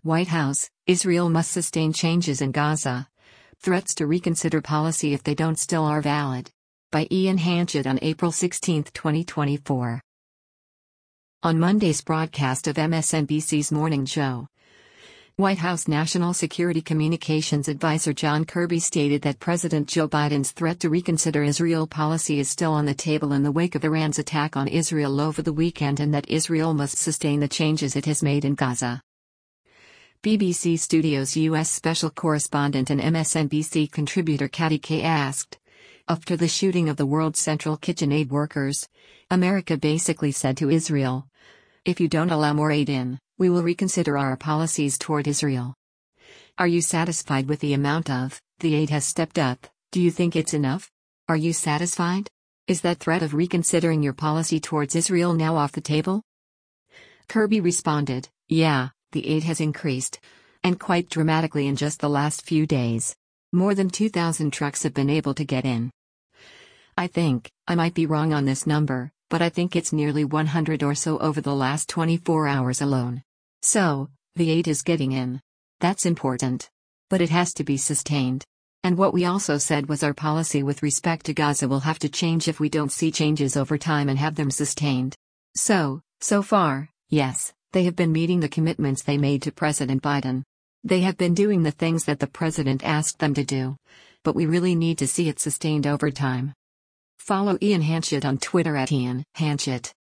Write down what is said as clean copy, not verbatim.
White House, Israel must sustain changes in Gaza. Threats to reconsider policy if they don't still are valid. By Ian Hanchett on April 16, 2024. On Monday's broadcast of MSNBC's Morning Joe, White House National Security Communications Advisor John Kirby stated that President Joe Biden's threat to reconsider Israel policy is still on the table in the wake of Iran's attack on Israel over the weekend, and that Israel must sustain the changes it has made in Gaza. BBC Studios U.S. Special Correspondent and MSNBC contributor Katty Kay asked, after the shooting of the World Central Kitchen aid workers, America basically said to Israel, if you don't allow more aid in, we will reconsider our policies toward Israel. Are you satisfied with the amount of the aid has stepped up? Do you think it's enough? Are you satisfied? Is that threat of reconsidering your policy towards Israel now off the table? Kirby responded, yeah, the aid has increased, and quite dramatically in just the last few days. More than 2,000 trucks have been able to get in. I think, I might be wrong on this number, but I think it's nearly 100 or so over the last 24 hours alone. So, the aid is getting in. That's important. But it has to be sustained. And what we also said was our policy with respect to Gaza will have to change if we don't see changes over time and have them sustained. So far, yes, they have been meeting the commitments they made to President Biden. They have been doing the things that the president asked them to do. But we really need to see it sustained over time. Follow Ian Hanchett on Twitter @Ian Hanchett.